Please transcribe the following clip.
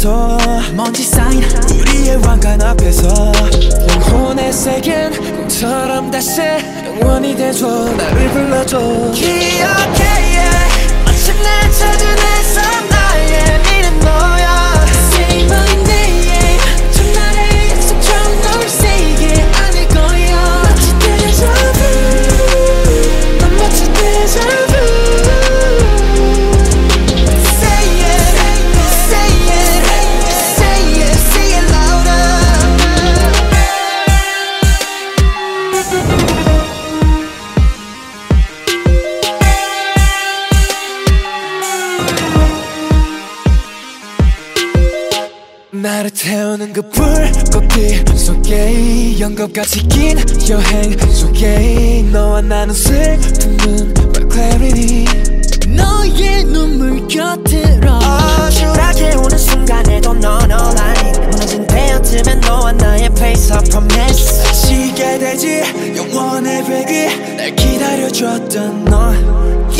속에서 먼지 쌓인 우리의 왕관 앞에서 영혼의 세계는 꿈처럼 다시 영원히 돼줘 나를 불러줘 기억해 yeah. 마침내 찾은 내 나의 미는 너야 Say my name 첫날의 약속처럼 널 세게 안을 거야 마치 데자뷰 난 마치 데자뷰 Say it, say it, say it, say it louder 나를 태우는 그 불꽃빛 속에 연극같이 긴 여행 속에 너와 나는 슬픈 눈 clarity 너의 눈물 곁으로 추락해 오는 순간에도 넌 all I need 무너진 베어틈엔 너와 나의 place of promise 지게 되지 영원의 배기 날 기다려줬던 넌